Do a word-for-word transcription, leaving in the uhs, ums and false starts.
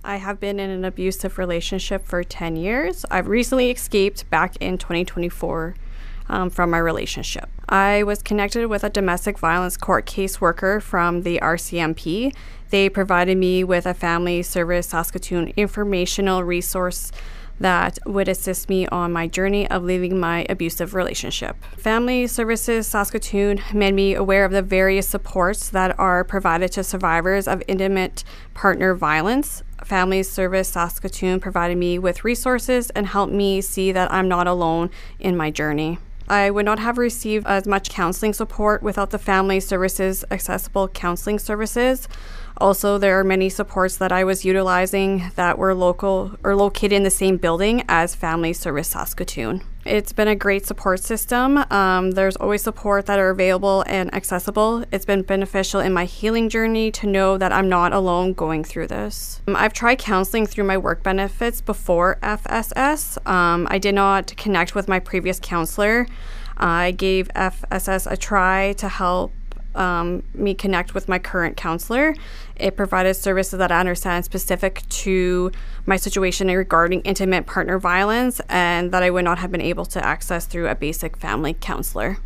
I have been in an abusive relationship for ten years. I've recently escaped back in twenty twenty-four um, from my relationship. I was connected with a domestic violence court caseworker from the R C M P. They provided me with a Family Service Saskatoon informational resource that would assist me on my journey of leaving my abusive relationship. Family Services Saskatoon made me aware of the various supports that are provided to survivors of intimate partner violence. Family Service Saskatoon provided me with resources and helped me see that I'm not alone in my journey. I would not have received as much counseling support without the Family Services Accessible Counseling Services. Also, there are many supports that I was utilizing that were local or located in the same building as Family Service Saskatoon. It's been a great support system. Um, there's always support that are available and accessible. It's been beneficial in my healing journey to know that I'm not alone going through this. Um, I've tried counseling through my work benefits before F S S. Um, I did not connect with my previous counselor. I gave F S S a try to help Um, me connect with my current counselor. It provided services that I understand specific to my situation regarding intimate partner violence and that I would not have been able to access through a basic family counselor.